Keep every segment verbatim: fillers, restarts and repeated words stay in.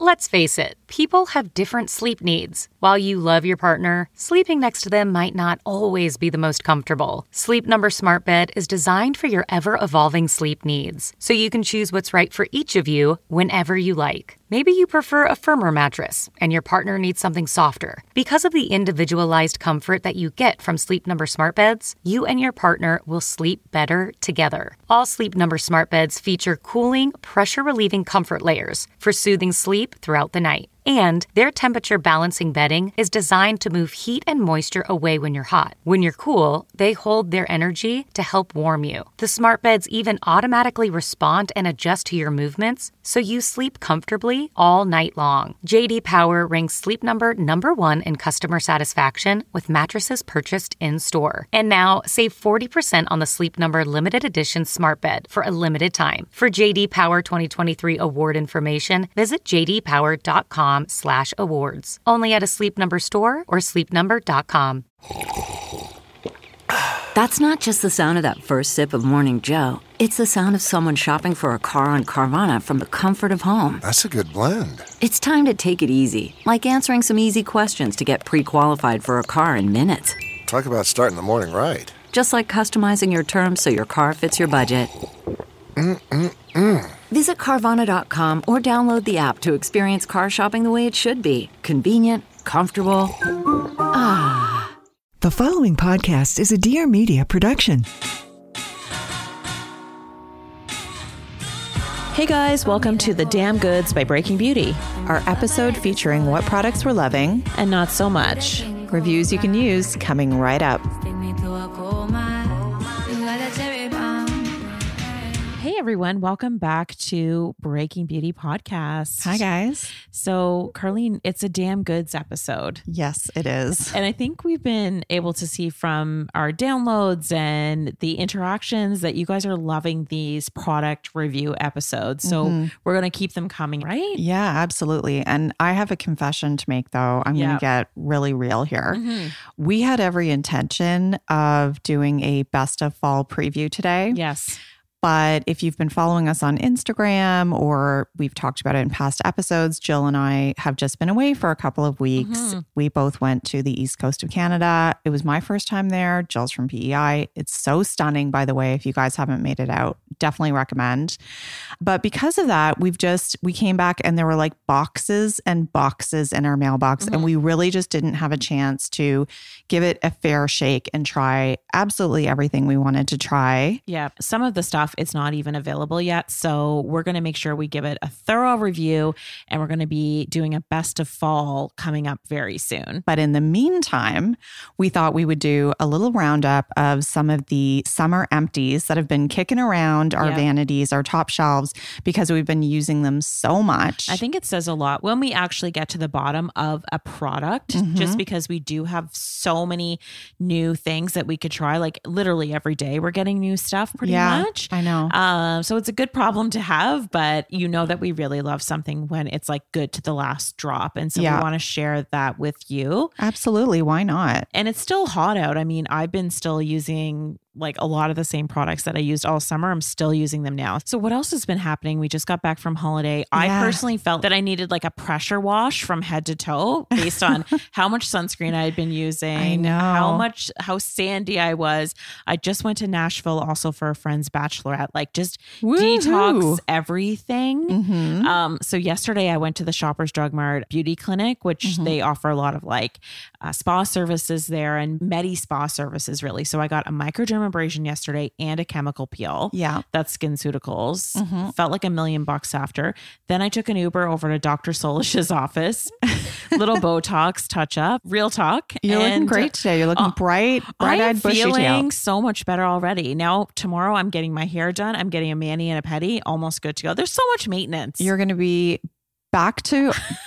Let's face it, people have different sleep needs. While you love your partner, sleeping next to them might not always be the most comfortable. Sleep Number Smart Bed is designed for your ever-evolving sleep needs, so you can choose what's right for each of you whenever you like. Maybe you prefer a firmer mattress and your partner needs something softer. Because of the individualized comfort that you get from Sleep Number Smart Beds, you and your partner will sleep better together. All Sleep Number Smart Beds feature cooling, pressure-relieving comfort layers for soothing sleep throughout the night. And their temperature balancing bedding is designed to move heat and moisture away when you're hot. When you're cool, they hold their energy to help warm you. The smart beds even automatically respond and adjust to your movements, so you sleep comfortably all night long. J D Power ranks Sleep Number number one in customer satisfaction with mattresses purchased in-store. And now, save forty percent on the Sleep Number limited edition smart bed for a limited time. For J D Power twenty twenty-three award information, visit j d power dot com slash awards. Only at a Sleep Number store or sleep number dot com. That's not just the sound of that first sip of Morning Joe. It's the sound of someone shopping for a car on Carvana from the comfort of home. That's a good blend. It's time to take it easy, like answering some easy questions to get pre-qualified for a car in minutes. Talk about starting the morning right. Just like customizing your terms so your car fits your budget. Mm-mm-mm. Visit Carvana dot com or download the app to experience car shopping the way it should be. Convenient, comfortable. Ah. The following podcast is a Dear Media production. Hey guys, welcome to The Damn Goods by Breaking Beauty, our episode featuring what products we're loving and not so much. Reviews you can use coming right up. Hey everyone, welcome back to Breaking Beauty Podcast. Hi guys. So Carlene, it's a Damn Goods episode. Yes, it is. And I think we've been able to see from our downloads and the interactions that you guys are loving these product review episodes. So mm-hmm. we're going to keep them coming, right? Yeah, absolutely. And I have a confession to make though. I'm yep. going to get really real here. Mm-hmm. We had every intention of doing a best of fall preview today. Yes. But if you've been following us on Instagram or we've talked about it in past episodes, Jill and I have just been away for a couple of weeks. Mm-hmm. We both went to the East Coast of Canada. It was my first time there. Jill's from P E I. It's so stunning, by the way. If you guys haven't made it out, definitely recommend. But because of that, we've just, we came back and there were like boxes and boxes in our mailbox. Mm-hmm. And we really just didn't have a chance to give it a fair shake and try absolutely everything we wanted to try. Yeah. Some of the stuff, it's not even available yet. So we're going to make sure we give it a thorough review and we're going to be doing a best of fall coming up very soon. But in the meantime, we thought we would do a little roundup of some of the summer empties that have been kicking around our yep. vanities, our top shelves, because we've been using them so much. I think it says a lot when we actually get to the bottom of a product, mm-hmm. just because we do have so many new things that we could try. Like literally every day we're getting new stuff pretty yeah, much. I know. Um, so it's a good problem to have, but you know that we really love something when it's like good to the last drop. And so yeah. we want to share that with you. Absolutely. Why not? And it's still hot out. I mean, I've been still using like a lot of the same products that I used all summer. I'm still using them now. So what else has been happening? We just got back from holiday. Yeah. I personally felt that I needed like a pressure wash from head to toe based on how much sunscreen I had been using, I know. how much, how sandy I was. I just went to Nashville also for a friend's bachelorette, like just Woo-hoo. detox everything. Mm-hmm. Um, so yesterday I went to the Shoppers Drug Mart Beauty Clinic, which mm-hmm. they offer a lot of like uh, spa services there and Medi spa services really. So I got a microdermabrasion yesterday and a chemical peel. Yeah. That's SkinCeuticals. Mm-hmm. Felt like a million bucks after. Then I took an Uber over to Doctor Solish's office. Little Botox touch up. Real talk. You're and, looking great today. You're looking uh, bright, bright-eyed, bushy tail. I'm feeling so much better already. Now, tomorrow I'm getting my hair done. I'm getting a mani and a pedi. Almost good to go. There's so much maintenance. You're going to be back to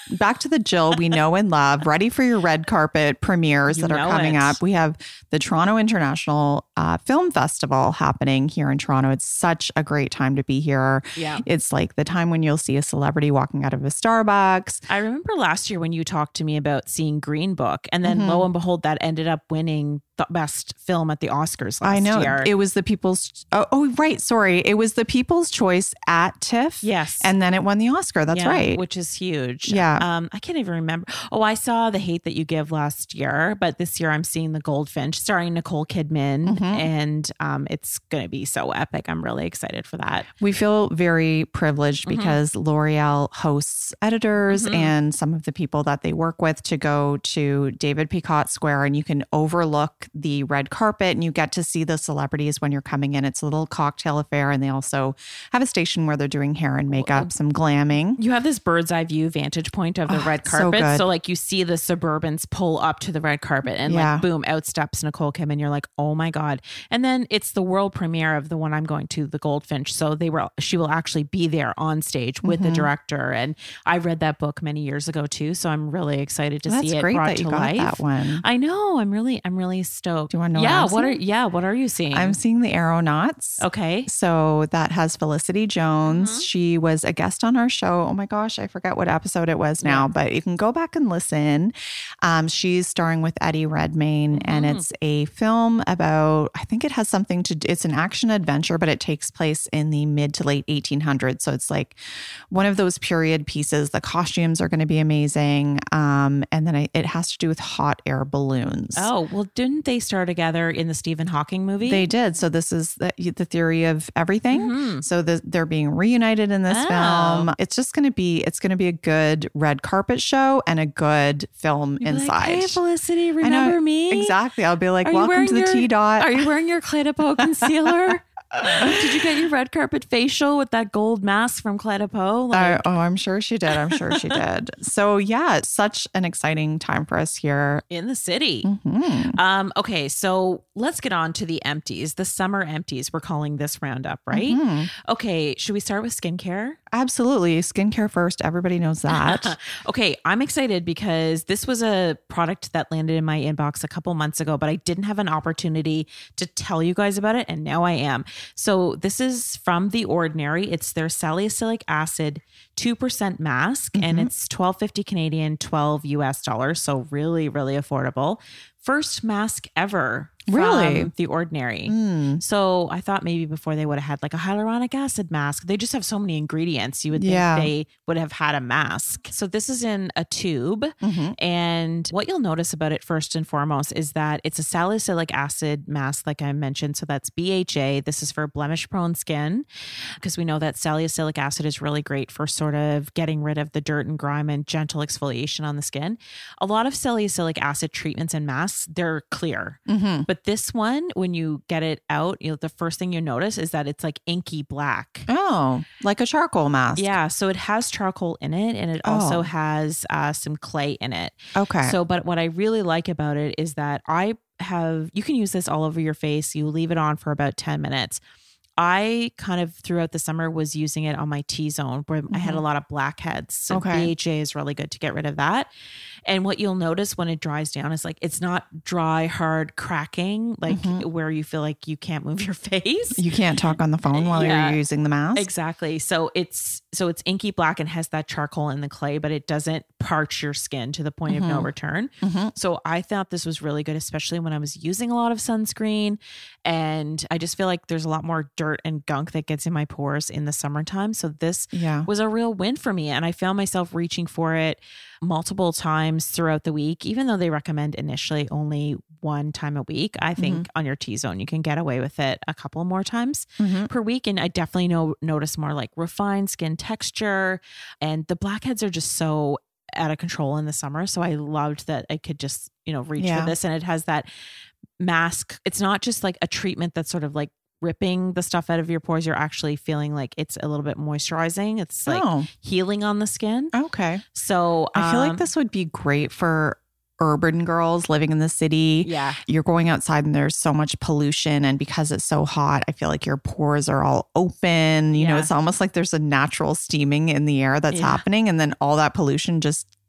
back to the Jill we know and love. Ready for your red carpet premieres You that are know coming it. up. We have the Toronto International uh, Film Festival happening here in Toronto. It's such a great time to be here. Yeah. It's like the time when you'll see a celebrity walking out of a Starbucks. I remember last year when you talked to me about seeing Green Book, and then Mm-hmm. lo and behold, that ended up winning the best film at the Oscars last I know. year. It was the People's, oh, oh, right. Sorry. It was the People's Choice at TIFF. Yes. And then it won the Oscar. That's Yeah, right. which is huge. Yeah. Um, I can't even remember. Oh, I saw The Hate That You Give last year, but this year I'm seeing The Goldfinch starring Nicole Kidman, Mm-hmm. and um, it's going to be so epic. I'm really excited for that. We feel very privileged Mm-hmm. because L'Oreal hosts editors and some of the people that they work with to go to David Picot Square, and you can overlook the red carpet and you get to see the celebrities when you're coming in. It's a little cocktail affair, and they also have a station where they're doing hair and makeup, some glamming. You have this bird's eye view vantage point of the Oh, red it's so carpet. So, good. like you see the Suburbans pull up to the red carpet and Yeah. like boom, out steps Nicole Kidman. You're like, oh my God. And then it's the world premiere of the one I'm going to, The Goldfinch. So they were she will actually be there on stage with Mm-hmm. the director. And I read that book many years ago too. So I'm really excited to That's see it great brought that you to got life. that one. I know. I'm really I'm really stoked. Do you wanna know what Yeah, I'm what are seeing? yeah, what are you seeing? I'm seeing The Aeronauts. okay. So that has Felicity Jones. Mm-hmm. She was a guest on our show. Oh my gosh, I forget what episode it was now, but you can go back and listen. Um, she's starring with Eddie Redmayne, and Mm-hmm. it's a film about, I think it has something to do, it's an action adventure, but it takes place in the mid to late eighteen hundreds. So it's like one of those period pieces. The costumes are going to be amazing. Um, and then I, it has to do with hot air balloons. Oh, well, didn't they star together in the Stephen Hawking movie? They did. So this is the, the theory of everything. So the, they're being reunited in this Mm-hmm. Oh. film. It's just going to be, it's going to be a good red carpet show and a good film You'll be inside. Like, hey, Felicity, I know, remember me? Exactly. I'll be like, Are you welcome wearing to the your- T dot. Are you wearing your Clé de Peau concealer? Did you get your red carpet facial with that gold mask from Clé de Peau? Like, Uh, oh, I'm sure she did. I'm sure she did. So yeah, it's such an exciting time for us here. in the city. Mhm. Um, okay, so let's get on to the empties, the summer empties. We're calling this roundup, right? Mhm. Okay, should we start with skincare? Absolutely. Skincare first. Everybody knows that. Okay, I'm excited because this was a product that landed in my inbox a couple months ago, but I didn't have an opportunity to tell you guys about it, and now I am. So this is from The Ordinary. It's their salicylic acid two percent mask, and it's twelve fifty Canadian, twelve U S dollars. So really, really affordable. First mask ever. From Really? The Ordinary. Mm. So I thought maybe before they would have had like a hyaluronic acid mask. They just have so many ingredients. You would think Yeah. they would have had a mask. So this is in a tube. Mhm. And what you'll notice about it first and foremost is that it's a salicylic acid mask, like I mentioned. So that's B H A. This is for blemish prone skin because we know that salicylic acid is really great for sort of getting rid of the dirt and grime and gentle exfoliation on the skin. A lot of salicylic acid treatments and masks, they're clear. Mhm. But this one, when you get it out, you know, the first thing you notice is that it's like inky black. Oh, like a charcoal mask. Yeah. So it has charcoal in it, and it also Oh. has uh, some clay in it. Okay. So, but what I really like about it is that I have, you can use this all over your face. You leave it on for about ten minutes. I kind of throughout the summer was using it on my T-zone where I had a lot of blackheads. So Okay. B H A is really good to get rid of that. And what you'll notice when it dries down is like it's not dry, hard cracking, like where you feel like you can't move your face. You can't talk on the phone while Yeah. you're using the mask. Exactly. So it's so it's inky black and has that charcoal in the clay, but it doesn't parch your skin to the point of no return. So I thought this was really good, especially when I was using a lot of sunscreen. And I just feel like there's a lot more dirt and gunk that gets in my pores in the summertime. So this Yeah. was a real win for me. And I found myself reaching for it multiple times throughout the week, even though they recommend initially only one time a week. I think on your T-zone, you can get away with it a couple more times per week. And I definitely know, notice more like refined skin texture, and the blackheads are just so out of control in the summer. So I loved that I could just, you know, reach Yeah. for this. And it has that mask. It's not just like a treatment that's sort of like ripping the stuff out of your pores. You're actually feeling like it's a little bit moisturizing. It's like Oh. healing on the skin. Okay. So I feel um, like this would be great for urban girls living in the city. Yeah. You're going outside and there's so much pollution. And because it's so hot, I feel like your pores are all open. You know, Yeah. it's almost like there's a natural steaming in the air that's Yeah. happening. And then all that pollution just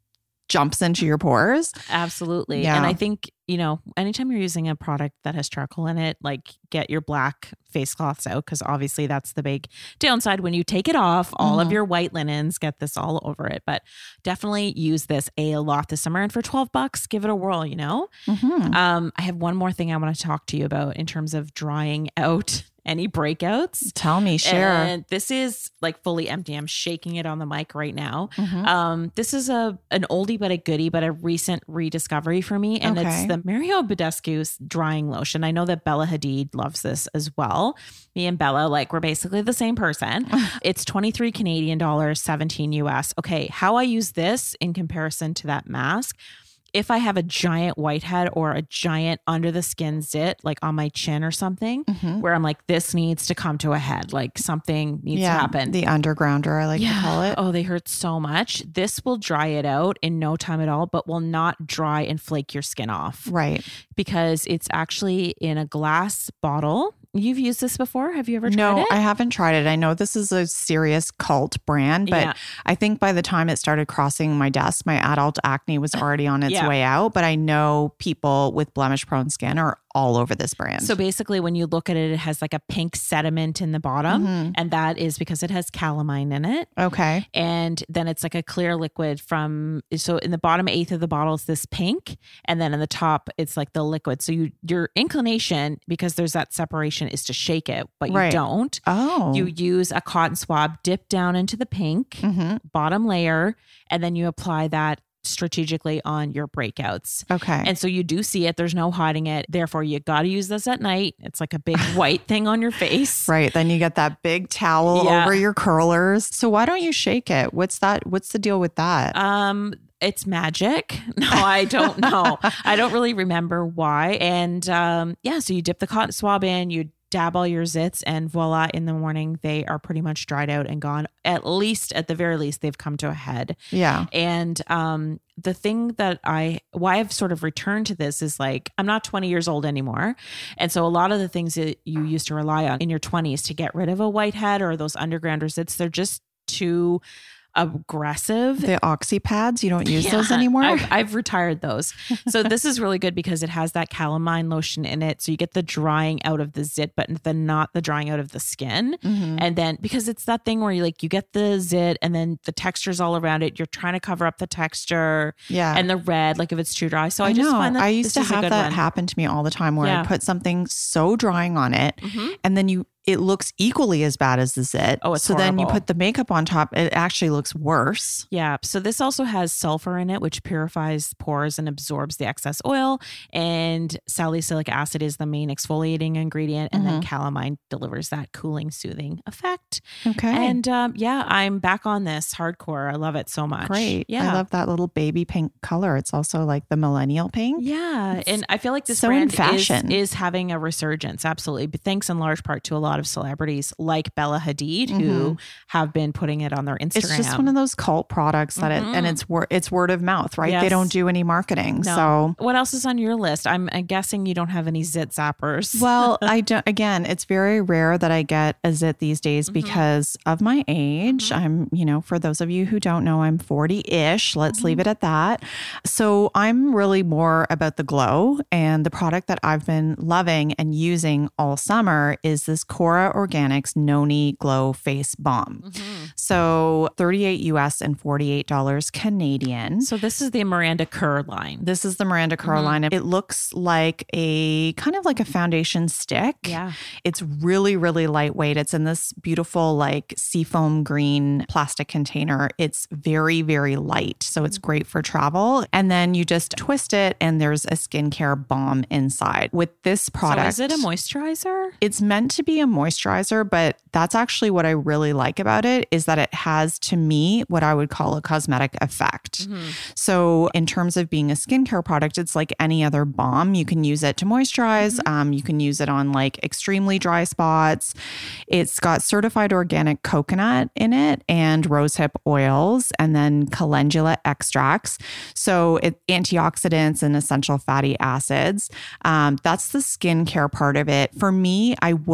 jumps into your pores. Absolutely. Yeah. And I think, you know, anytime you're using a product that has charcoal in it, like get your black face cloths out, because obviously that's the big downside. When you take it off, all Mhm. of your white linens get this all over it. But definitely use this a lot this summer. And for twelve bucks, give it a whirl, you know? Mhm. Um, I have one more thing I want to talk to you about in terms of drying out any breakouts. Tell me, share. And this is like fully empty. I'm shaking it on the mic right now. Mhm. Um, this is a an oldie but a goodie, but a recent rediscovery for me. And Okay. it's the Mario Badescu's drying lotion. I know that Bella Hadid loves this as well. Me and Bella, like, we're basically the same person. It's twenty-three Canadian dollars, seventeen U S. Okay, how I use this in comparison to that mask. If I have a giant whitehead or a giant under the skin zit, like on my chin or something, Mhm. where I'm like, this needs to come to a head, like something needs yeah, to happen. the undergrounder, I like to call it. Oh, they hurt so much. This will dry it out in no time at all, but will not dry and flake your skin off Right. because it's actually in a glass bottle. You've used this before? Have you ever tried No, it? I haven't tried it. I know this is a serious cult brand, but Yeah. I think by the time it started crossing my desk, my adult acne was already on its Yeah. way out. But I know people with blemish prone skin are all over this brand. So basically, when you look at it, it has like a pink sediment in the bottom, Mhm. and that is because it has calamine in it. Okay. And then it's like a clear liquid from, so in the bottom eighth of the bottle is this pink, and then in the top it's like the liquid. So you your inclination, because there's that separation, is to shake it, but you Right. don't. Oh. You use a cotton swab, dip down into the pink Mhm. bottom layer, and then you apply that strategically on your breakouts. Okay. And so you do see it. There's no hiding it. Therefore, you got to use this at night. It's like a big white thing on your face. Right. Then you get that big towel Yeah. over your curlers. So why don't you shake it? What's that? What's the deal with that? Um, it's magic. No, I don't know. I don't really remember why. And um, yeah, so you dip the cotton swab in, you dab all your zits, and voila, in the morning, they are pretty much dried out and gone. At least, at the very least, they've come to a head. yeah. And um, the thing that I, why I've sort of returned to this is like, I'm not twenty years old anymore. And so a lot of the things that you used to rely on in your twenties to get rid of a whitehead or those underground zits, they're just too aggressive. The oxy pads, you don't use Yeah, those anymore? I've, I've retired those. So this is really good because it has that calamine lotion in it. So you get the drying out of the zit, but then not the drying out of the skin. Mhm. And then because it's that thing where you like, you get the zit and then the texture's all around it. You're trying to cover up the texture Yeah. and the red, like if it's too dry. So I, I just know. find that I used this to is a have good that one. happen to me all the time where Yeah. I put something so drying on it Mhm. and then you it looks equally as bad as the zit. Oh, it's so then you horrible. put the makeup on top, it actually looks worse. Yeah. So this also has sulfur in it, which purifies pores and absorbs the excess oil. And salicylic acid is the main exfoliating ingredient. And then calamine delivers that cooling, soothing effect. Okay. And um, yeah, I'm back on this hardcore. I love it so much. Great. Yeah. I love that little baby pink color. It's also like the millennial pink. Yeah. And I feel like this so in brand fashion. Is, is having a resurgence. Absolutely. But thanks in large part to a lot of celebrities like Bella Hadid who have been putting it on their Instagram. It's just one of those cult products that it, and it's word it's word of mouth, right? They Yes. don't do any marketing. No. So What else is on your list? I'm, I'm guessing you don't have any zit zappers. well, I don't, again, it's very rare that I get a zit these days because of my age. I'm, you know, for those of you who don't know, I'm forty-ish. Let's leave it at that. So I'm really more about the glow, and the product that I've been loving and using all summer is this Cora Organics Noni Glow Face Balm. So thirty-eight U S and forty-eight dollars Canadian. So this is the Miranda Kerr line. This is the Miranda Kerr line. It looks like a kind of like a foundation stick. Yeah. It's really, really lightweight. It's in this beautiful like seafoam green plastic container. It's very, very light. So it's great for travel. And then you just twist it and there's a skincare balm inside. With this product. So is it a moisturizer? It's meant to be a moisturizer, but that's actually what I really like about it is that it has, to me, what I would call a cosmetic effect. So in terms of being a skincare product, it's like any other balm. You can use it to moisturize. Um, you can use it on like extremely dry spots. It's got certified organic coconut in it and rosehip oils and then calendula extracts. So it antioxidants and essential fatty acids. Um, that's the skincare part of it. For me, I wouldn't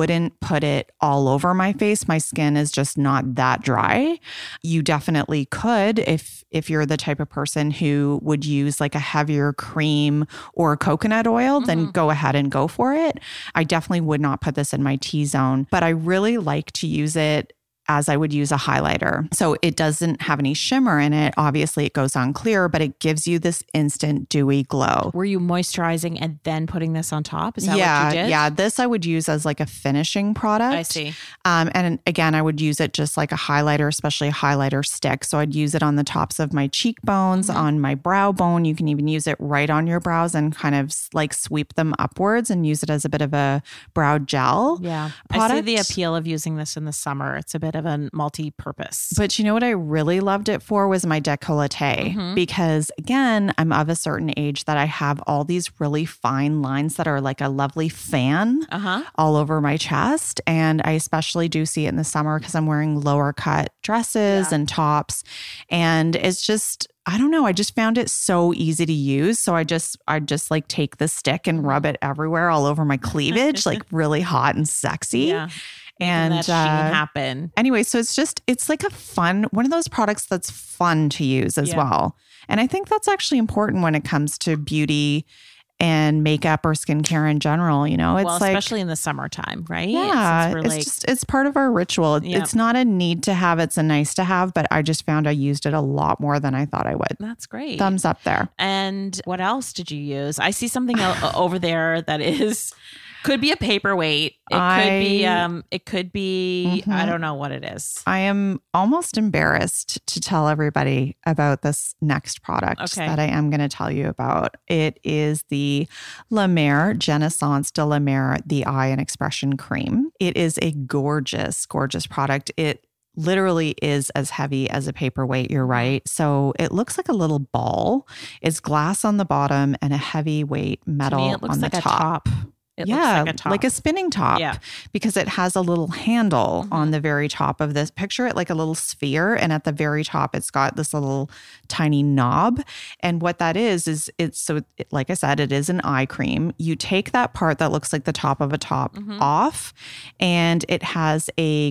put it all over my face. My skin is just not that dry. You definitely could if if you're the type of person who would use like a heavier cream or coconut oil, mm-hmm. then go ahead and go for it. I definitely would not put this in my T-zone, but I really like to use it as I would use a highlighter. So it doesn't have any shimmer in it. Obviously, it goes on clear, but it gives you this instant dewy glow. Were you moisturizing and then putting this on top? Is that yeah, what you did? Yeah, this I would use as like a finishing product. I see. Um, and again, I would use it just like a highlighter, especially a highlighter stick. So I'd use it on the tops of my cheekbones, mm-hmm. on my brow bone. You can even use it right on your brows and kind of like sweep them upwards and use it as a bit of a brow gel. Yeah. Product. I see the appeal of using this in the summer. It's a bit of a multi-purpose. But you know what I really loved it for was my décolleté, mm-hmm. because again, I'm of a certain age that I have all these really fine lines that are like a lovely fan uh-huh. all over my chest. And I especially do see it in the summer because I'm wearing lower cut dresses yeah. and tops. And it's just, I don't know. I just found it so easy to use. So I just, I just like take the stick and rub it everywhere all over my cleavage, like really hot and sexy. Yeah. And that uh, happen. Anyway, so it's just, it's like a fun, one of those products that's fun to use as yeah. well. And I think that's actually important when it comes to beauty and makeup or skincare in general. You know, it's well, like, especially in the summertime, right? Yeah. It's, it's like, just, it's part of our ritual. Yeah. It's not a need to have, it's a nice to have, but I just found I used it a lot more than I thought I would. That's great. Thumbs up there. And what else did you use? I see something over there that is... Could be a paperweight. It I, could be, um, it could be, mm-hmm. I don't know what it is. I am almost embarrassed to tell everybody about this next product okay. that I am going to tell you about. It is the La Mer Genaissance de La Mer, the Eye and Expression Cream. It is a gorgeous, gorgeous product. It literally is as heavy as a paperweight. You're right. So it looks like a little ball. It's glass on the bottom and a heavyweight metal to me, it looks on like the a top. top. It yeah, looks like a top. Like a spinning top, yeah. because it has a little handle mm-hmm. on the very top of this. Picture it like a little sphere, and at the very top, it's got this little tiny knob. And what that is, is it's so, it, like I said, it is an eye cream. You take that part that looks like the top of a top mm-hmm. off, and it has a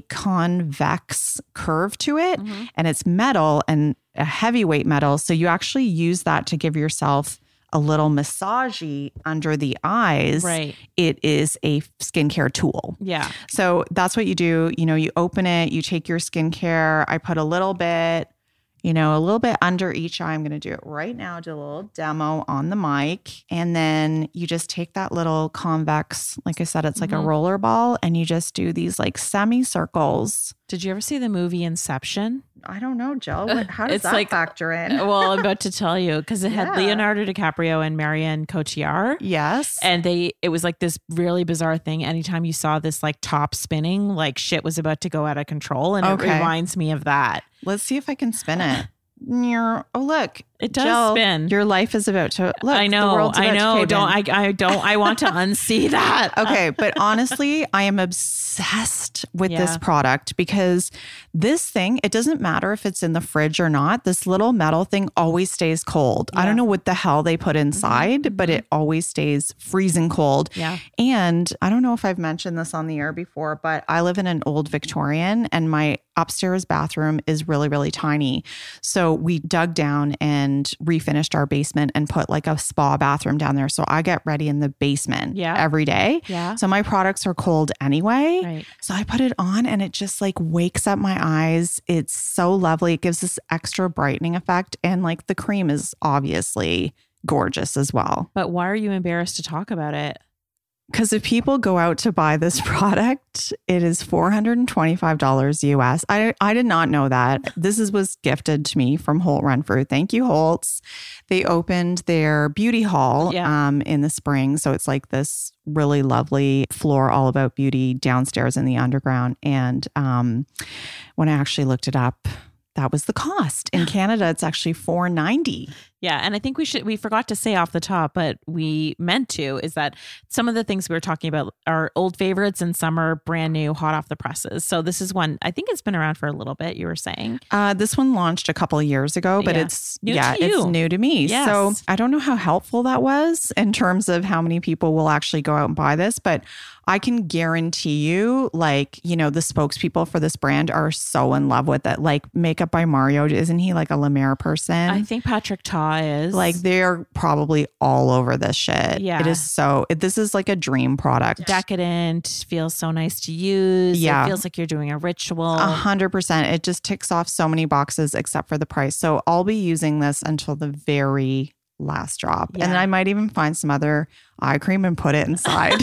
convex curve to it, mm-hmm. and it's metal and a heavyweight metal. So you actually use that to give yourself a little massagey under the eyes. Right. It is a skincare tool. Yeah. So that's what you do. You know, you open it, you take your skincare. I put a little bit, you know, a little bit under each eye. I'm going to do it right now, do a little demo on the mic. And then you just take that little convex, like I said, it's like mm-hmm. a roller ball, and you just do these like semicircles. Did you ever see the movie Inception? I don't know, Jill. What, how does it's that like, factor in? Well, I'm about to tell you because it had yeah. Leonardo DiCaprio and Marianne Cotillard. Yes. And they, it was like this really bizarre thing. Anytime you saw this like top spinning, like shit was about to go out of control. And okay. it reminds me of that. Let's see if I can spin it. Oh, look. It does Jill, spin. Your life is about to look. I know. The world's about I know. To don't I? I don't. I want to unsee that. Okay, but honestly, I am obsessed with yeah. this product because this thing. It doesn't matter if it's in the fridge or not. This little metal thing always stays cold. Yeah. I don't know what the hell they put inside, mm-hmm. but it always stays freezing cold. Yeah. And I don't know if I've mentioned this on the air before, but I live in an old Victorian, and my upstairs bathroom is really, really tiny. So we dug down and refinished our basement and put like a spa bathroom down there. So I get ready in the basement yeah. every day. Yeah. So my products are cold anyway. Right. So I put it on and it just like wakes up my eyes. It's so lovely. It gives this extra brightening effect. And like the cream is obviously gorgeous as well. But why are you embarrassed to talk about it? Because if people go out to buy this product, it is four hundred twenty-five dollars U S. I, I did not know that. This is, was gifted to me from Holt Renfrew. Thank you, Holtz. They opened their beauty hall yeah. um, in the spring. So it's like this really lovely floor all about beauty downstairs in the underground. And um, when I actually looked it up, that was the cost. In Canada, it's actually four ninety. Yeah. And I think we should, we forgot to say off the top, but we meant to, is that some of the things we were talking about are old favorites and some are brand new, hot off the presses. So this is one, I think it's been around for a little bit, you were saying. Uh, this one launched a couple of years ago, but Yeah. it's, New yeah, to you. it's new to me. Yes. So I don't know how helpful that was in terms of how many people will actually go out and buy this, but I can guarantee you, like, you know, the spokespeople for this brand are so in love with it. Like Makeup by Mario, isn't he like a La Mer person? I think Patrick Ta is. Like they're probably all over this shit. Yeah. It is so, it, this is like a dream product. decadent, feels so nice to use. Yeah. It feels like you're doing a ritual. A hundred percent. It just ticks off so many boxes except for the price. So I'll be using this until the very last drop. Yeah. And then I might even find some other eye cream and put it inside.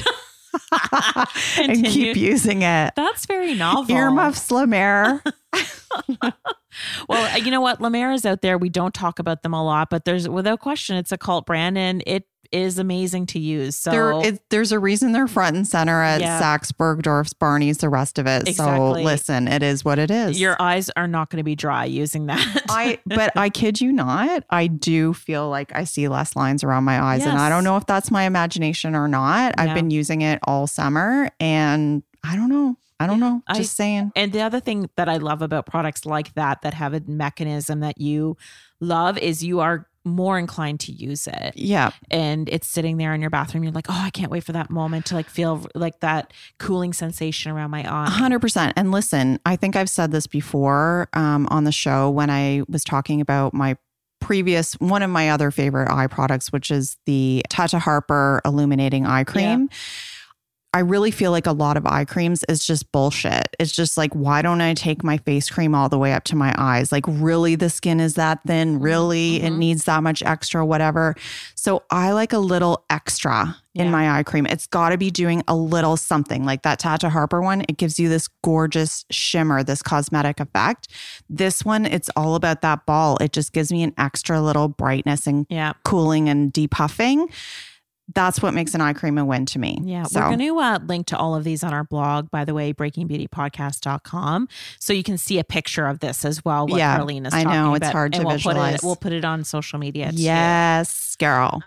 And keep using it. That's very novel. Earmuffs La Mer. Well, you know what? La Mer is out there. We don't talk about them a lot, but there's without question, it's a cult brand and it is amazing to use. So There, it, there's a reason they're front and center at Yeah. Saks, Bergdorf's, Barney's, the rest of it. Exactly. So listen, it is what it is. your eyes are not going to be dry using that. I, but I kid you not, I do feel like I see less lines around my eyes. And I Yes. don't know if that's my imagination or not. Yeah. I've been using it all summer and I don't know. I don't know. I- Just saying. And the other thing that I love about products like that, that have a mechanism that you love, is you are more inclined to use it. Yeah. And it's sitting there in your bathroom. You're like, oh, I can't wait for that moment to like feel like that cooling sensation around my eye. A hundred percent. And listen, I think I've said this before um, on the show when I was talking about my previous, one of my other favorite eye products, which is the Tata Harper Illuminating Eye Cream. I really feel like a lot of eye creams is just bullshit. It's just like, why don't I take my face cream all the way up to my eyes? Like, really, the skin is that thin? Really, Mm-hmm. it needs that much extra, whatever. So I like a little extra in Yeah. my eye cream. It's got to be doing a little something. Like that Tata Harper one, it gives you this gorgeous shimmer, this cosmetic effect. This one, it's all about that ball. It just gives me an extra little brightness and Yeah. cooling and depuffing. That's what makes an eye cream a win to me. Yeah, So. we're going to uh, link to all of these on our blog, by the way, breaking beauty podcast dot com. So you can see a picture of this as well, what Yeah, Carlene is I talking know, it's about. hard And to we'll Put visualize. it, we'll put it on social media too. Yes, girl.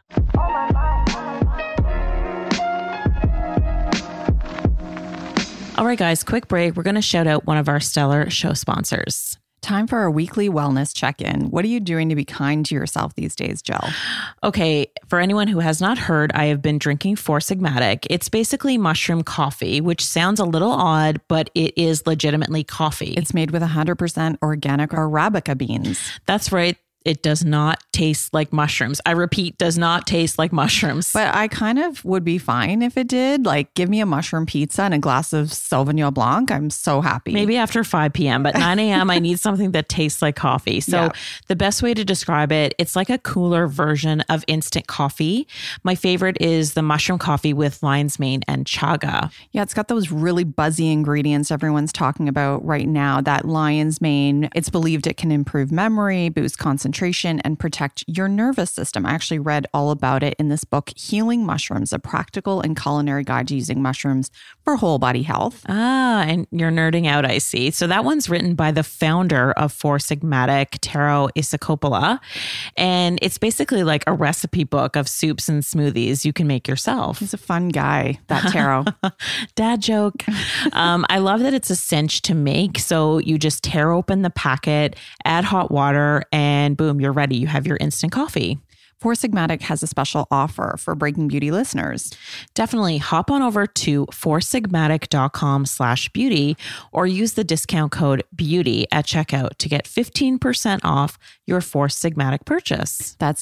All right, guys, quick break. We're going to shout out one of our stellar show sponsors. Time for our weekly wellness check-in. What are you doing to be kind to yourself these days, Jill? Okay, for anyone who has not heard, I have been drinking Four Sigmatic. It's basically mushroom coffee, which sounds a little odd, but it is legitimately coffee. It's made with one hundred percent organic Arabica beans. That's right. It does not taste like mushrooms. I repeat, does not taste like mushrooms. But I kind of would be fine if it did. Like, give me a mushroom pizza and a glass of Sauvignon Blanc. I'm so happy. Maybe after five p.m., but nine a.m. I need something that tastes like coffee. So Yeah. the best way to describe it, it's like a cooler version of instant coffee. My favorite is the mushroom coffee with lion's mane and chaga. Yeah, it's got those really buzzy ingredients everyone's talking about right now. That lion's mane, it's believed it can improve memory, boost concentration, and protect your nervous system. I actually read all about it in this book, Healing Mushrooms, a practical and culinary guide to using mushrooms for whole body health. Ah, and you're nerding out, I see. So that one's written by the founder of Four Sigmatic, Taro Isokopoulos. And it's basically like a recipe book of soups and smoothies you can make yourself. He's a fun guy, that Taro. Dad joke. um, I love that it's a cinch to make. So you just tear open the packet, add hot water, and boom, you're ready. You have your instant coffee. Four Sigmatic has a special offer for Breaking Beauty listeners. Definitely hop on over to foursigmatic.com slash beauty or use the discount code beauty at checkout to get fifteen percent off your Four Sigmatic purchase. That's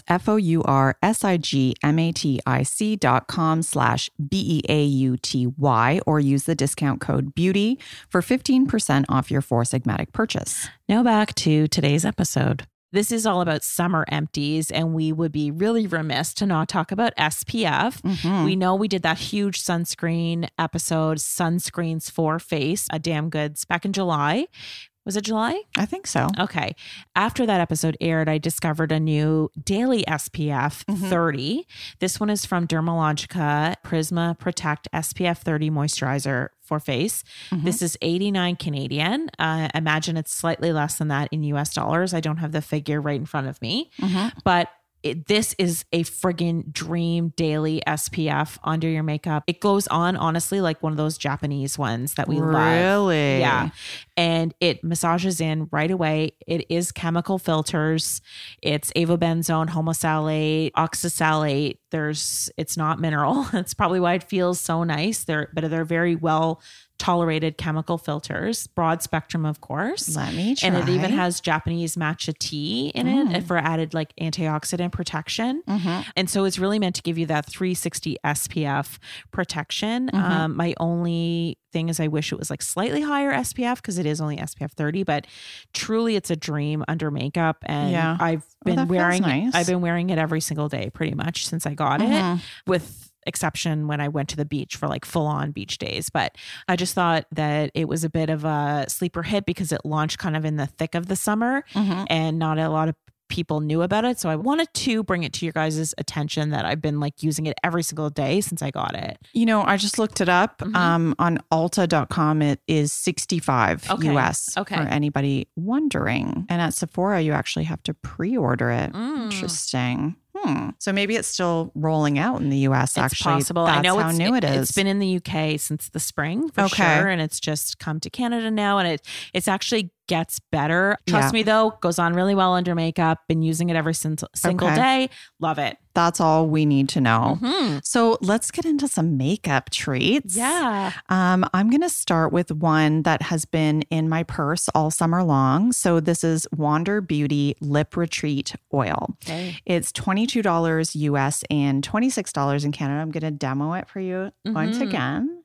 F-O-U-R-S-I-G-M-A-T-I-C dot com slash B-E-A-U-T-Y or use the discount code beauty for fifteen percent off your Four Sigmatic purchase. Now back to today's episode. This is all about summer empties, and we would be really remiss to not talk about S P F. Mm-hmm. We know we did that huge sunscreen episode, Sunscreens for Face, a damn goods, back in July. Was it July? I think so. Okay. After that episode aired, I discovered a new daily S P F Mm-hmm. thirty. This one is from Dermalogica Prisma Protect S P F thirty Moisturizer for Face. Mm-hmm. This is eighty-nine Canadian. Uh, imagine it's slightly less than that in U S dollars. I don't have the figure right in front of me, Mm-hmm. but it, this is a friggin' dream daily S P F under your makeup. It goes on, honestly, like one of those Japanese ones that we really? love. Really? Yeah. And it massages in right away. It is chemical filters. It's avobenzone, homosalate, oxasalate. There's, it's not mineral. That's probably why it feels so nice. They're, but they're very well tolerated chemical filters, broad spectrum, of course. Let me try. And it even has Japanese matcha tea in Mm. it for added like antioxidant protection. Mm-hmm. And so it's really meant to give you that three sixty S P F protection. Mm-hmm. Um, my only thing is I wish it was like slightly higher S P F because it is only S P F thirty, but truly it's a dream under makeup. And Yeah. I've Oh, been that feels wearing nice. I've been wearing it every single day pretty much since I got Mhm. it, with exception when I went to the beach for like full on beach days. But I just thought that it was a bit of a sleeper hit because it launched kind of in the thick of the summer Mhm. and not a lot of people knew about it. So I wanted to bring it to your guys' attention that I've been like using it every single day since I got it. You know, I just looked it up. Mhm. Um, on Ulta dot com, it is sixty-five Okay. U S Okay. for anybody wondering. And at Sephora, you actually have to pre-order it. Mm. Interesting. Hmm. So maybe it's still rolling out in the U S. It's actually, possible. That's I know how it's, new it is. It's been in the U K since the spring for Okay. sure, and it's just come to Canada now, and it it's actually gets better. Trust Yeah. me, though, goes on really well under makeup. Been using it every single single Okay. day. Love it. That's all we need to know. Mhm. So let's get into some makeup treats. Yeah. Um, I'm going to start with one that has been in my purse all summer long. So this is Wander Beauty Lip Retreat Oil. Okay. It's twenty-two dollars U S and twenty-six dollars in Canada. I'm going to demo it for you once Mhm. again.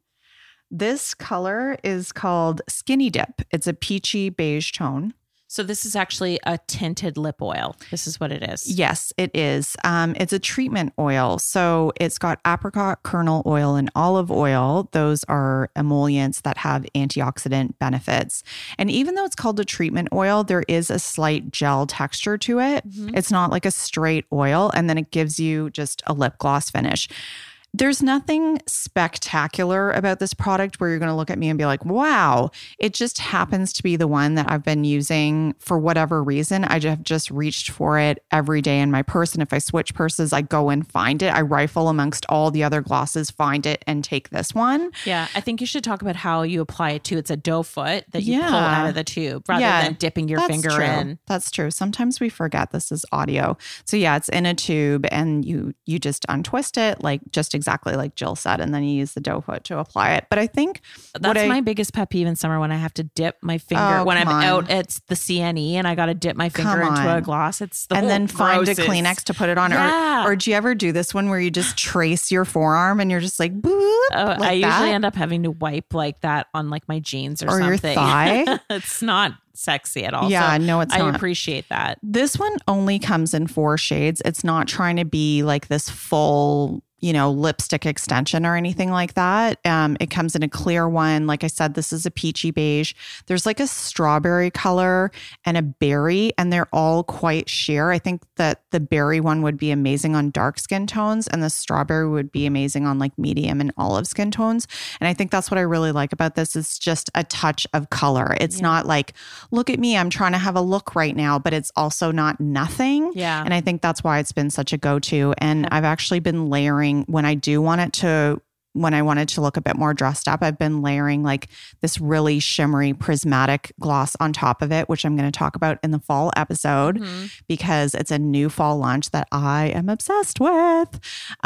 This color is called Skinny Dip. It's a peachy beige tone. So this is actually a tinted lip oil. This is what it is. Yes, it is. Um, it's a treatment oil. So it's got apricot kernel oil and olive oil. Those are emollients that have antioxidant benefits. And even though it's called a treatment oil, there is a slight gel texture to it. Mhm. It's not like a straight oil. And then it gives you just a lip gloss finish. There's nothing spectacular about this product where you're going to look at me and be like, wow, it just happens to be the one that I've been using for whatever reason. I have just reached for it every day in my purse. And if I switch purses, I go and find it. I rifle amongst all the other glosses, find it, and take this one. Yeah, I think you should talk about how you apply it too. It's a doe foot that you pull Yeah. out of the tube rather Yeah, than dipping your That's finger true. in. That's true. Sometimes we forget this is audio. So yeah, it's in a tube and you you just untwist it like just exactly like Jill said, and then you use the doe foot to apply it. But I think what That's I, my biggest pet peeve in summer when I have to dip my finger Oh, when I'm come on. out at the C N E and I got to dip my finger Come into a on. gloss. It's the and whole then find a grossest- Kleenex to put it on. Yeah. Or, or do you ever do this one where you just trace your forearm and you're just like, boop, Oh, like I usually that? end up having to wipe like that on like my jeans or, Or your something. thigh? It's not sexy at all. Yeah, So no, it's I not. appreciate that. This one only comes in four shades. It's not trying to be like this full, you know, lipstick extension or anything like that. Um, it comes in a clear one. Like I said, this is a peachy beige. There's like a strawberry color and a berry, and they're all quite sheer. I think that the berry one would be amazing on dark skin tones, and the strawberry would be amazing on like medium and olive skin tones. And I think that's what I really like about this. It's just a touch of color. It's not like, look at me, I'm trying to have a look right now, but it's also not nothing. Yeah. And I think that's why it's been such a go-to. And I've actually been layering when I do want it to, when I wanted to look a bit more dressed up, I've been layering like this really shimmery prismatic gloss on top of it, which I'm going to talk about in the fall episode Mm-hmm. because it's a new fall launch that I am obsessed with.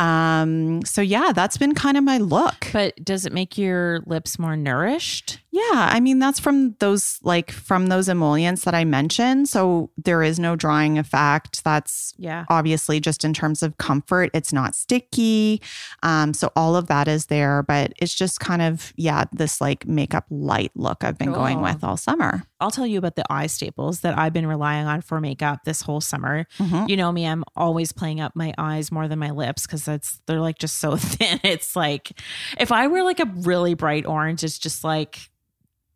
Um, so yeah, that's been kind of my look. But does it make your lips more nourished? Yeah, I mean, that's from those like from those emollients that I mentioned. So there is no drying effect. That's Yeah. obviously just in terms of comfort. It's not sticky. Um, so all of that is there, but it's just kind of, yeah, this like makeup light look I've been going Cool. with all summer. I'll tell you about the eye staples that I've been relying on for makeup this whole summer. Mhm. You know me, I'm always playing up my eyes more than my lips because that's they're like just so thin. It's like if I wear like a really bright orange, it's just like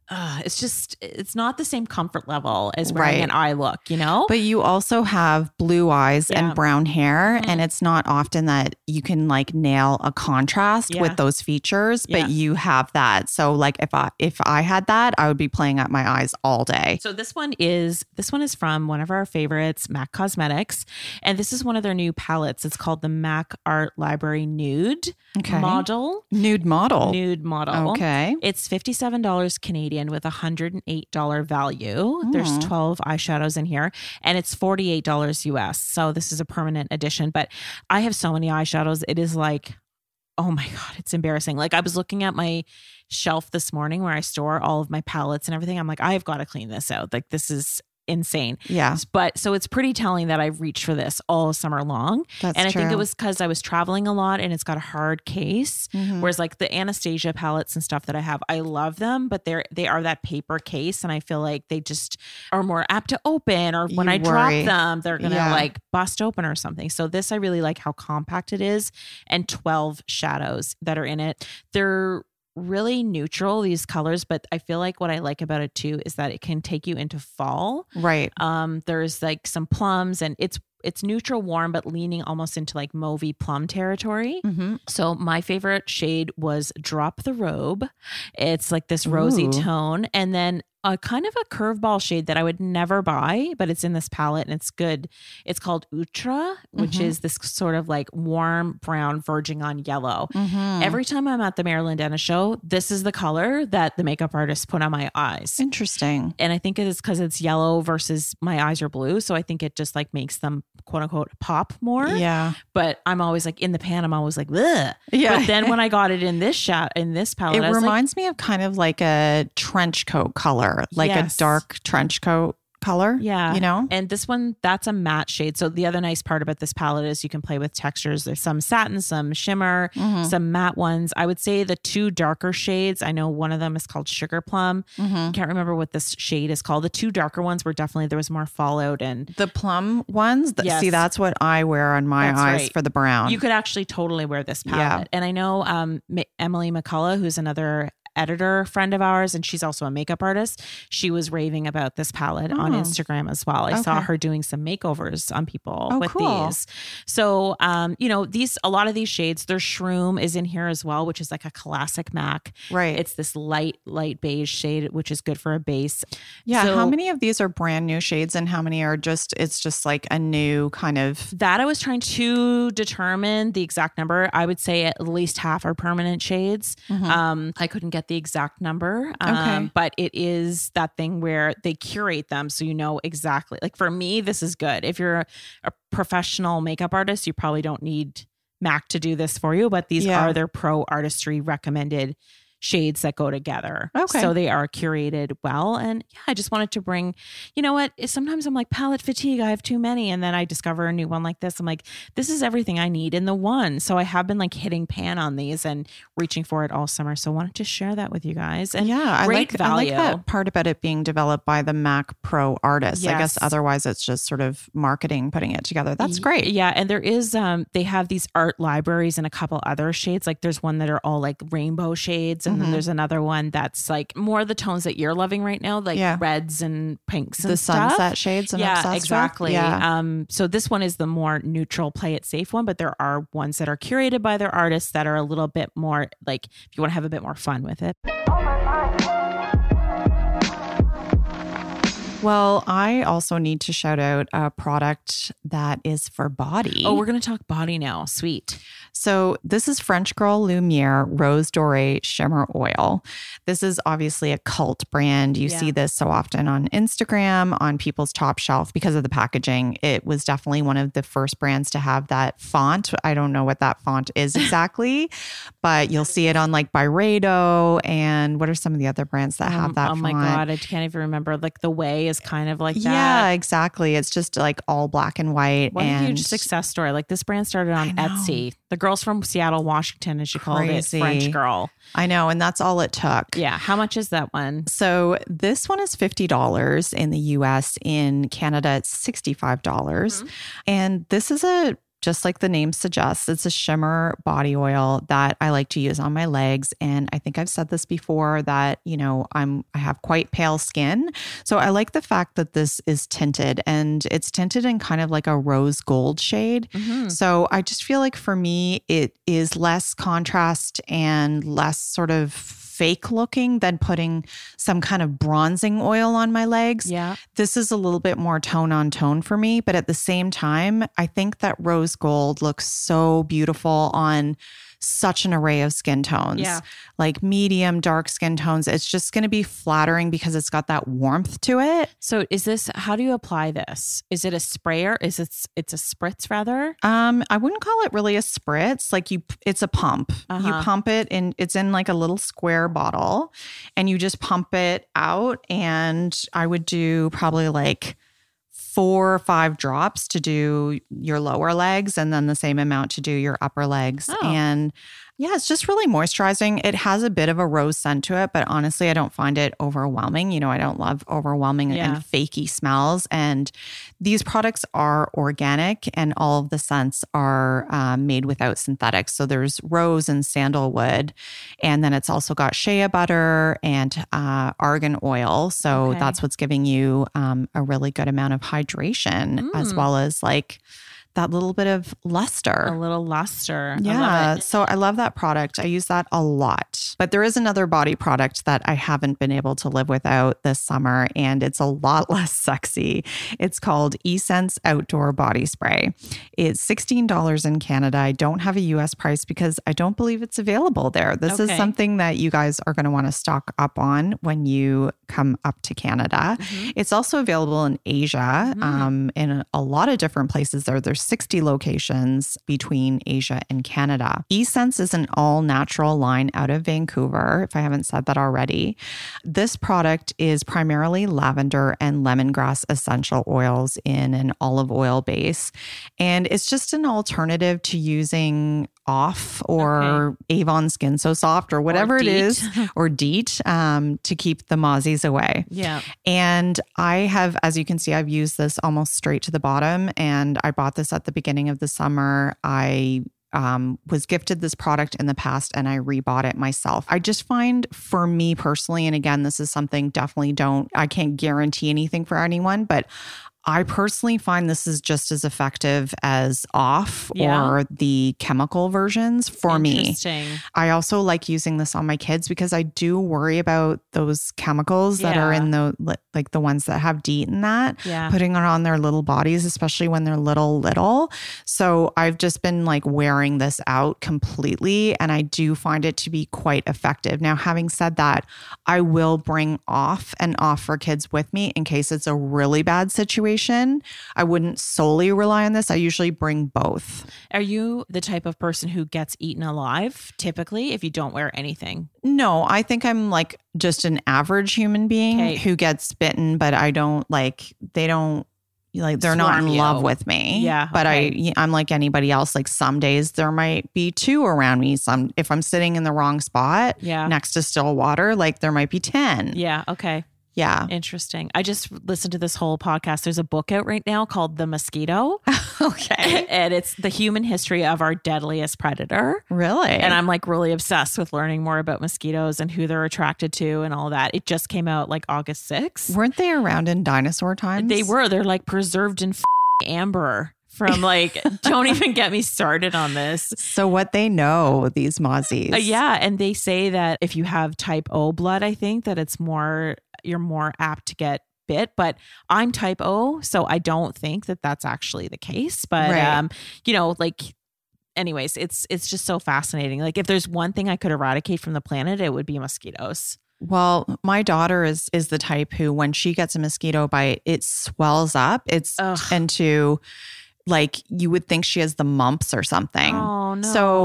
uh, it's just, it's not the same comfort level as wearing Right. an eye look, you know? But you also have blue eyes Yeah. and brown hair. Mhm. And it's not often that you can like nail a contrast Yeah. with those features, but Yeah. you have that. So like if I if I had that, I would be playing at my eyes all day. So this one is this one is from one of our favorites, MAC Cosmetics, and this is one of their new palettes. It's called the MAC Art Library Nude Okay. Model. Nude model. Nude model. Okay. It's fifty-seven dollars Canadian with a one hundred eight dollars value. There's twelve eyeshadows in here and it's forty-eight dollars U S. So this is a permanent edition, but I have so many eyeshadows. It is like, oh my God, it's embarrassing. Like I was looking at my shelf this morning where I store all of my palettes and everything. I'm like, I've got to clean this out. Like this is insane. Yeah. But so it's pretty telling that I've reached for this all summer long. That's and I think it true. was because I was traveling a lot and it's got a hard case. Mhm. Whereas like the Anastasia palettes and stuff that I have, I love them, but they're they are that paper case. And I feel like they just are more apt to open, or when You I drop worry. them, they're gonna Yeah. like bust open or something. So this I really like how compact it is, and twelve shadows that are in it. They're really neutral, these colors, but I feel like what I like about it too is that it can take you into fall. Right. Um, there's like some plums, and it's it's neutral warm, but leaning almost into like mauvey plum territory. Mm-hmm. So my favorite shade was Drop the Robe. It's like this rosy Ooh. tone, and then a kind of a curveball shade that I would never buy, but it's in this palette and it's good. It's called Outre, which Mhm. is this sort of like warm brown verging on yellow. Mm-hmm. Every time I'm at the Marilyn Dennis show, this is the color that the makeup artist put on my eyes. Interesting. And I think it is because it's yellow versus my eyes are blue. So I think it just like makes them quote unquote pop more. Yeah. But I'm always like in the pan, I'm always like, ugh. Yeah. But then when I got it in this shot, in this palette, It I was like, reminds me of kind of like a trench coat color, like Yes. a dark trench coat color. yeah. You know? And this one, that's a matte shade. So the other nice part about this palette is you can play with textures. There's some satin, some shimmer, Mhm. some matte ones. I would say the two darker shades, I know one of them is called Sugar Plum. Mhm. Can't remember what this shade is called. The two darker ones were definitely, there was more fallout, and The plum ones, th- Yes. see, that's what I wear on my That's eyes right. for the brown. you could actually totally wear this palette. Yeah. And I know um, M- Emily McCullough, who's another editor friend of ours, and she's also a makeup artist. She was raving about this palette on Oh. Instagram as well. I saw Okay. her doing some makeovers on people Oh, with cool. these. So, um, you know, these, a lot of these shades, their Shroom is in here as well, which is like a classic MAC. Right. It's this light, light beige shade, which is good for a base. yeah. So- how many of these are brand new shades and how many are just, it's just like a new kind of. That I was trying to determine the exact number. I would say at least half are permanent shades. Um, I couldn't get the exact number. Um, Okay. but it is that thing where they curate them so you know exactly. Like for me, this is good. If you're a, a professional makeup artist, you probably don't need MAC to do this for you, but these Yeah. are their pro artistry recommended shades that go together. Okay. So they are curated well. And yeah, I just wanted to bring, you know what? Sometimes I'm like palette fatigue. I have too many. And then I discover a new one like this. I'm like, this is everything I need in the one. So I have been like hitting pan on these and reaching for it all summer. So I wanted to share that with you guys. And Yeah, I great like, I like value. that part about it being developed by the MAC Pro artists. I guess Yes. otherwise it's just sort of marketing, putting it together. That's great. Yeah. And there is, um, they have these art libraries and a couple other shades. Like there's one that are all like rainbow shades. And then Mhm. there's another one that's like more the tones that you're loving right now, like Yeah. reds and pinks and The stuff. sunset shades I'm yeah, obsessed with. exactly. Yeah. Um, so this one is the more neutral, play it safe one, but there are ones that are curated by their artists that are a little bit more like if you want to have a bit more fun with it. Well, I also need to shout out a product that is for body. Oh, we're gonna talk body now. Sweet. So this is French Girl Lumiere Rose Doré Shimmer Oil. This is obviously a cult brand. You Yeah. see this so often on Instagram, on people's top shelf because of the packaging. It was definitely one of the first brands to have that font. I don't know what that font is exactly, but you'll see it on like Byredo and what are some of the other brands that have Um, that oh font? my God, I can't even remember. Like the way is kind of like that. Yeah, exactly. It's just like all black and white. What and a huge success story. Like this brand started on I know. Etsy. The girls from Seattle, Washington, as she called it, Crazy. French Girl. I know. And that's all it took. Yeah. How much is that one? So this one is fifty dollars in the U S. In Canada, it's sixty-five dollars. Mm-hmm. And this is a just like the name suggests, it's a shimmer body oil that I like to use on my legs. And I think I've said this before that, you know, I'm, I have quite pale skin. So I like the fact that this is tinted, and it's tinted in kind of like a rose gold shade. Mm-hmm. So I just feel like for me, it is less contrast and less sort of fake looking than putting some kind of bronzing oil on my legs. Yeah. This is a little bit more tone on tone for me, but at the same time, I think that rose gold looks so beautiful on such an array of skin tones, yeah. like medium, dark skin tones. It's just going to be flattering because it's got that warmth to it. So is this, how do you apply this? Is it a sprayer? Is it, it's a spritz rather? Um, I wouldn't call it really a spritz. Like you, it's a pump. Uh-huh. You pump it and it's in like a little square bottle, and you just pump it out. And I would do probably like four or five drops to do your lower legs, and then the same amount to do your upper legs. Oh. And yeah, it's just really moisturizing. It has a bit of a rose scent to it, but honestly, I don't find it overwhelming. You know, I don't love overwhelming yeah. and fakey smells. And these products are organic, and all of the scents are um, made without synthetics. So there's rose and sandalwood, and then it's also got shea butter and uh, argan oil. So okay. that's what's giving you um, a really good amount of hydration, mm. as well as like that little bit of luster. A little luster. Yeah. I love it. So I love that product. I use that a lot. But there is another body product that I haven't been able to live without this summer, and it's a lot less sexy. It's called eSense Outdoor Body Spray. It's sixteen dollars in Canada. I don't have a U S price because I don't believe it's available there. This okay. is something that you guys are going to want to stock up on when you come up to Canada. Mm-hmm. It's also available in Asia, mm-hmm. um, in a, a lot of different places there. There's sixty locations between Asia and Canada. eSense is an all-natural line out of Vancouver, if I haven't said that already. This product is primarily lavender and lemongrass essential oils in an olive oil base. And it's just an alternative to using Off or okay. Avon Skin So Soft or whatever or it is, or DEET, um, to keep the mozzies away. Yeah. And I have, as you can see, I've used this almost straight to the bottom, and I bought this at the beginning of the summer. I um, was gifted this product in the past, and I rebought it myself. I just find, for me personally, and again, this is something definitely don't, I can't guarantee anything for anyone, but I personally find this is just as effective as Off yeah. or the chemical versions for me. Interesting. I also like using this on my kids because I do worry about those chemicals yeah. that are in the, like the ones that have DEET in that, yeah. putting it on their little bodies, especially when they're little, little. So I've just been like wearing this out completely, and I do find it to be quite effective. Now, having said that, I will bring Off and Off for Kids with me in case it's a really bad situation. I wouldn't solely rely on this. I usually bring both. Are you the type of person who gets eaten alive typically if you don't wear anything? No, I think I'm like just an average human being okay. who gets bitten, but I don't like, they don't, like they're Swarm not in you. love with me. Yeah. But okay. I, I'm like anybody else. Like some days there might be two around me. Some, if I'm sitting in the wrong spot yeah. next to still water, like there might be ten. Yeah. Okay. Yeah. Interesting. I just listened to this whole podcast. There's a book out right now called The Mosquito. Okay. And it's the human history of our deadliest predator. Really? And I'm like really obsessed with learning more about mosquitoes and who they're attracted to and all that. It just came out like August sixth. Weren't they around in dinosaur times? They were. They're like preserved in f- amber. From like, don't even get me started on this. So what they know, these mozzies. Uh, yeah. And they say that if you have type O blood, I think that it's more, you're more apt to get bit, but I'm type O. So I don't think that that's actually the case, but right. um, you know, like anyways, it's, it's just so fascinating. Like if there's one thing I could eradicate from the planet, it would be mosquitoes. Well, my daughter is, is the type who, when she gets a mosquito bite, it swells up. It's Ugh. into, like, you would think she has the mumps or something. Oh, no. So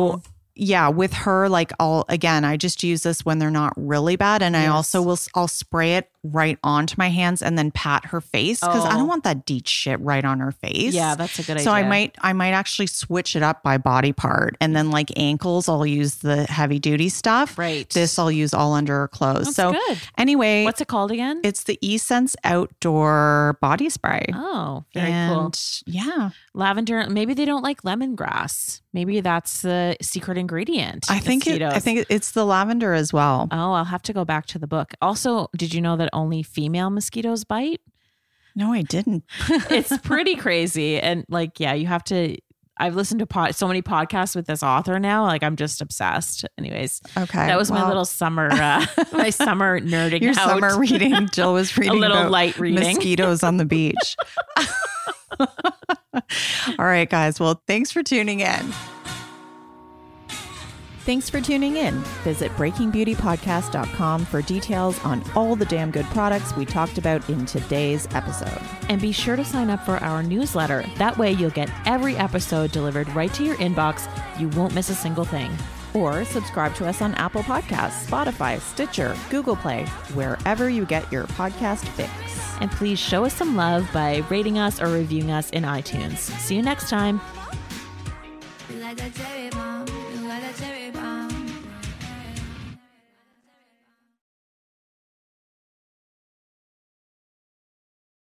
yeah, with her, like I'll, again, I just use this when they're not really bad. And yes. I also will, I'll spray it right onto my hands and then pat her face because oh. I don't want that DEET shit right on her face. Yeah, that's a good idea. So I might, I might actually switch it up by body part. And then like ankles, I'll use the heavy duty stuff. Right. This I'll use all under her clothes. That's so good. Anyway. What's it called again? It's the eSense Outdoor Body Spray. Oh, very and, cool. Yeah. Lavender. Maybe they don't like lemongrass. Maybe that's the secret ingredient. I think it, I think it's the lavender as well. Oh, I'll have to go back to the book. Also, did you know that only female mosquitoes bite? No, I didn't. It's pretty crazy. And like, yeah, you have to, I've listened to pod, so many podcasts with this author now. Like I'm just obsessed. Anyways. Okay. That was well, my little summer, uh, my summer nerding Your out. summer reading. Jill was reading a little about light reading. Mosquitoes on the beach. All right, guys. Well, thanks for tuning in. Thanks for tuning in. Visit breaking beauty podcast dot com for details on all the damn good products we talked about in today's episode. And be sure to sign up for our newsletter. That way you'll get every episode delivered right to your inbox. You won't miss a single thing. Or subscribe to us on Apple Podcasts, Spotify, Stitcher, Google Play, wherever you get your podcast fix. And please show us some love by rating us or reviewing us in iTunes. See you next time. You like that cherry bomb, you like that cherry bomb.